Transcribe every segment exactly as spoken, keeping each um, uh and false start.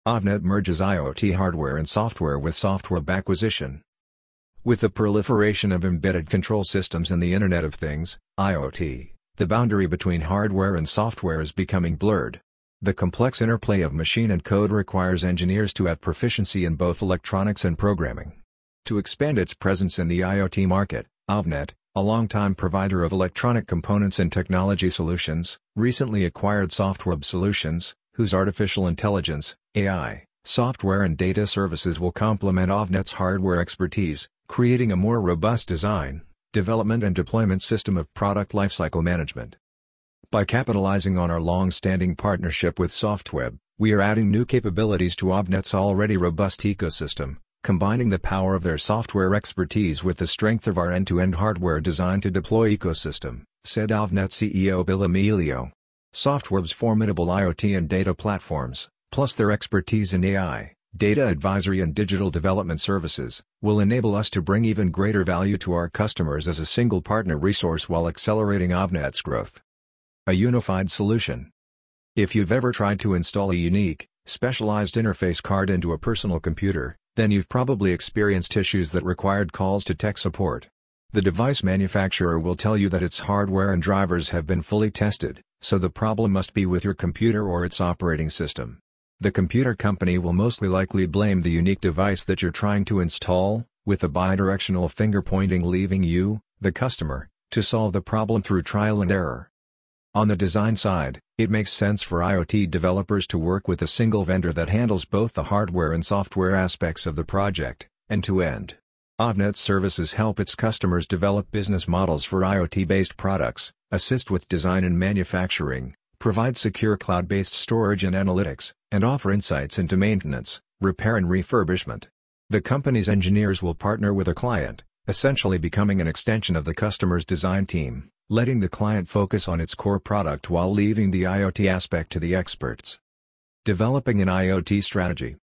Avnet merges IoT hardware and software with SoftWeb acquisition. With the proliferation of embedded control systems and the Internet of Things, IoT, the boundary between hardware and software is becoming blurred. The complex interplay of machine and code requires engineers to have proficiency in both electronics and programming. To expand its presence in the IoT market, Avnet, a longtime provider of electronic components and technology solutions, recently acquired SoftWeb Solutions, whose artificial intelligence, A I, software and data services will complement Avnet's hardware expertise, creating a more robust design, development and deployment system of product lifecycle management. By capitalizing on our long-standing partnership with SoftWeb, we are adding new capabilities to Avnet's already robust ecosystem, combining the power of their software expertise with the strength of our end-to-end hardware design-to-deploy ecosystem, said Avnet C E O Bill Amelio. SoftWeb's formidable IoT and data platforms, plus their expertise in A I, data advisory and digital development services, will enable us to bring even greater value to our customers as a single partner resource while accelerating Avnet's growth. A unified solution. If you've ever tried to install a unique, specialized interface card into a personal computer, then you've probably experienced issues that required calls to tech support. The device manufacturer will tell you that its hardware and drivers have been fully tested, so the problem must be with your computer or its operating system. The computer company will mostly likely blame the unique device that you're trying to install, with the bidirectional finger pointing leaving you, the customer, to solve the problem through trial and error. On the design side, it makes sense for IoT developers to work with a single vendor that handles both the hardware and software aspects of the project, end-to-end. Avnet services help its customers develop business models for IoT-based products, assist with design and manufacturing, provide secure cloud-based storage and analytics, and offer insights into maintenance, repair and refurbishment. The company's engineers will partner with a client, essentially becoming an extension of the customer's design team, letting the client focus on its core product while leaving the IoT aspect to the experts. Developing an IoT strategy.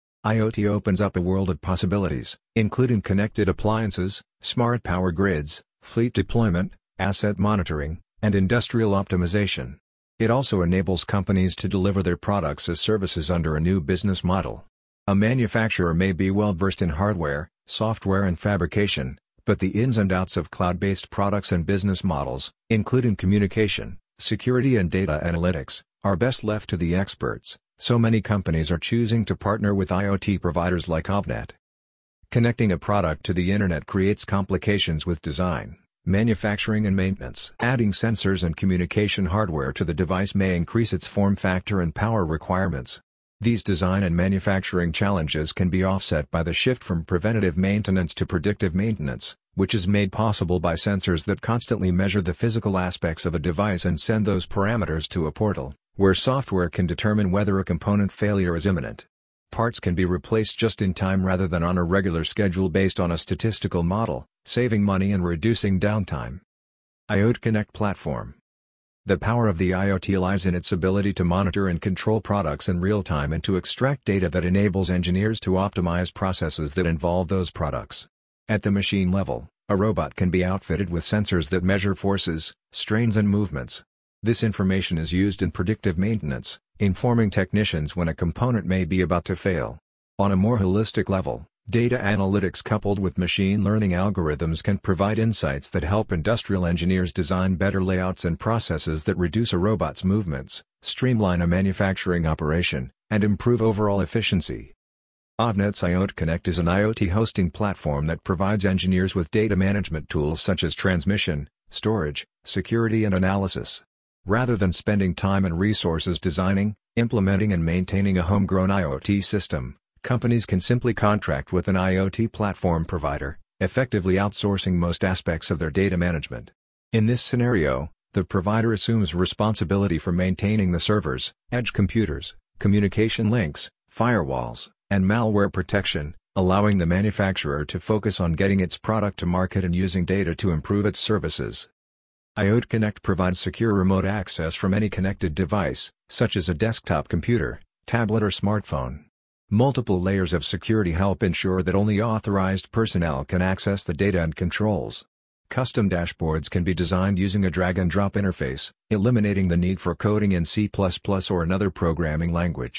IoT opens up a world of possibilities, including connected appliances, smart power grids, fleet deployment, asset monitoring, and industrial optimization. It also enables companies to deliver their products as services under a new business model. A manufacturer may be well versed in hardware, software and fabrication, but the ins and outs of cloud-based products and business models, including communication, security and data analytics, are best left to the experts, so many companies are choosing to partner with IoT providers like Avnet. Connecting a product to the internet creates complications with design, manufacturing and maintenance. Adding sensors and communication hardware to the device may increase its form factor and power requirements. These design and manufacturing challenges can be offset by the shift from preventative maintenance to predictive maintenance, which is made possible by sensors that constantly measure the physical aspects of a device and send those parameters to a portal, where software can determine whether a component failure is imminent. Parts can be replaced just in time rather than on a regular schedule based on a statistical model, saving money and reducing downtime. IoT Connect Platform. The power of the IoT lies in its ability to monitor and control products in real time and to extract data that enables engineers to optimize processes that involve those products. At the machine level, a robot can be outfitted with sensors that measure forces, strains and movements. This information is used in predictive maintenance, informing technicians when a component may be about to fail. On a more holistic level, data analytics coupled with machine learning algorithms can provide insights that help industrial engineers design better layouts and processes that reduce a robot's movements, streamline a manufacturing operation, and improve overall efficiency. Avnet's IoT Connect is an IoT hosting platform that provides engineers with data management tools such as transmission, storage, security and analysis. Rather than spending time and resources designing, implementing and maintaining a homegrown IoT system, companies can simply contract with an IoT platform provider, effectively outsourcing most aspects of their data management. In this scenario, the provider assumes responsibility for maintaining the servers, edge computers, communication links, firewalls, and malware protection, allowing the manufacturer to focus on getting its product to market and using data to improve its services. IoT Connect provides secure remote access from any connected device, such as a desktop computer, tablet or smartphone. Multiple layers of security help ensure that only authorized personnel can access the data and controls. Custom dashboards can be designed using a drag-and-drop interface, eliminating the need for coding in C plus plus or another programming language.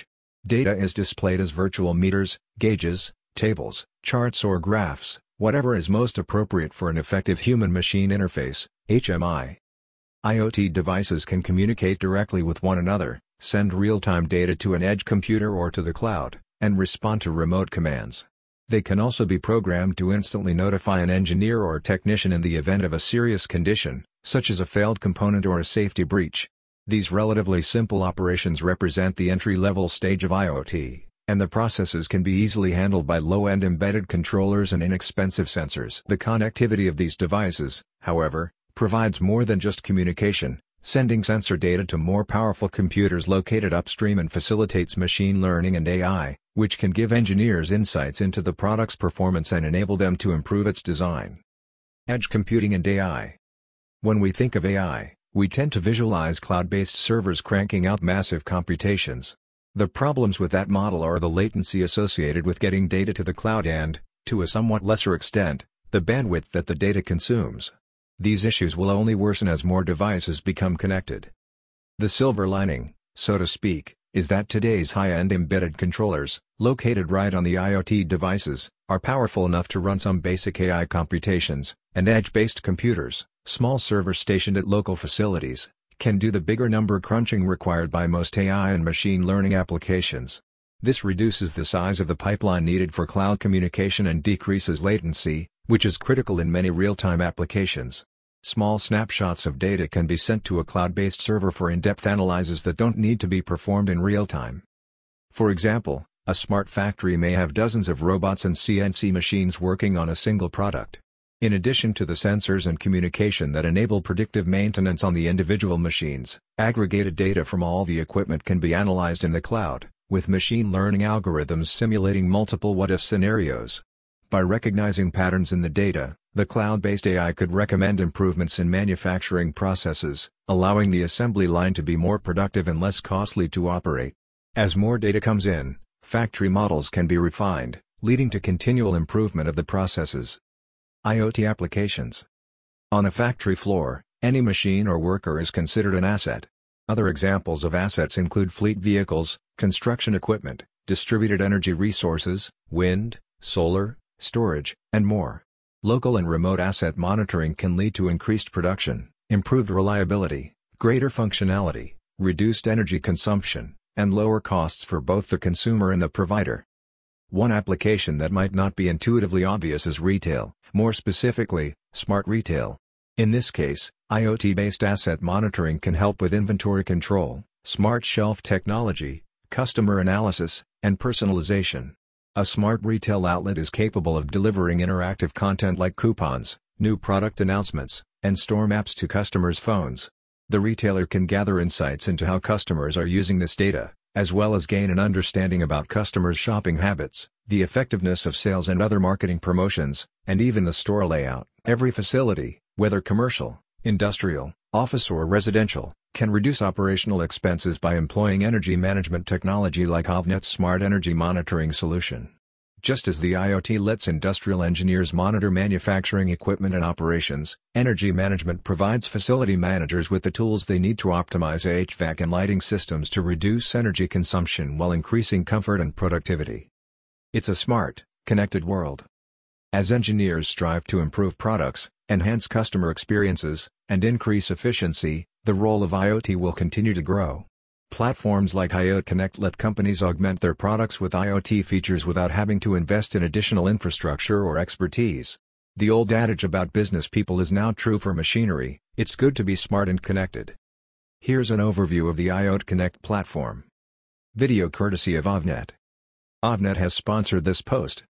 Data is displayed as virtual meters, gauges, tables, charts or graphs, whatever is most appropriate for an effective human-machine interface, H M I. IoT devices can communicate directly with one another, send real-time data to an edge computer or to the cloud, and respond to remote commands. They can also be programmed to instantly notify an engineer or technician in the event of a serious condition, such as a failed component or a safety breach. These relatively simple operations represent the entry-level stage of IoT, and the processes can be easily handled by low-end embedded controllers and inexpensive sensors. The connectivity of these devices, however, provides more than just communication, sending sensor data to more powerful computers located upstream and facilitates machine learning and A I, which can give engineers insights into the product's performance and enable them to improve its design. Edge computing and A I. When we think of A I, we tend to visualize cloud-based servers cranking out massive computations. The problems with that model are the latency associated with getting data to the cloud and, to a somewhat lesser extent, the bandwidth that the data consumes. These issues will only worsen as more devices become connected. The silver lining, so to speak, is that today's high-end embedded controllers, located right on the IoT devices, are powerful enough to run some basic A I computations, and edge-based computers, small servers stationed at local facilities, can do the bigger number crunching required by most A I and machine learning applications. This reduces the size of the pipeline needed for cloud communication and decreases latency, which is critical in many real-time applications. Small snapshots of data can be sent to a cloud-based server for in-depth analyses that don't need to be performed in real time. For example, a smart factory may have dozens of robots and C N C machines working on a single product. In addition to the sensors and communication that enable predictive maintenance on the individual machines, aggregated data from all the equipment can be analyzed in the cloud, with machine learning algorithms simulating multiple what-if scenarios. By recognizing patterns in the data, the cloud-based A I could recommend improvements in manufacturing processes, allowing the assembly line to be more productive and less costly to operate. As more data comes in, factory models can be refined, leading to continual improvement of the processes. IoT applications. On a factory floor, any machine or worker is considered an asset. Other examples of assets include fleet vehicles, construction equipment, distributed energy resources, wind, solar, storage, and more. Local and remote asset monitoring can lead to increased production, improved reliability, greater functionality, reduced energy consumption, and lower costs for both the consumer and the provider. One application that might not be intuitively obvious is retail, more specifically, smart retail. In this case, IoT-based asset monitoring can help with inventory control, smart shelf technology, customer analysis, and personalization. A smart retail outlet is capable of delivering interactive content like coupons, new product announcements, and store maps to customers' phones. The retailer can gather insights into how customers are using this data, as well as gain an understanding about customers' shopping habits, the effectiveness of sales and other marketing promotions, and even the store layout. Every facility, whether commercial, industrial, office or residential, can reduce operational expenses by employing energy management technology like Avnet's Smart Energy Monitoring solution. Just as the IoT lets industrial engineers monitor manufacturing equipment and operations, energy management provides facility managers with the tools they need to optimize H V A C and lighting systems to reduce energy consumption while increasing comfort and productivity. It's a smart, connected world. As engineers strive to improve products, enhance customer experiences, and increase efficiency, the role of IoT will continue to grow. Platforms like IoT Connect let companies augment their products with IoT features without having to invest in additional infrastructure or expertise. The old adage about business people is now true for machinery: it's good to be smart and connected. Here's an overview of the IoT Connect platform. Video courtesy of Avnet. Avnet has sponsored this post.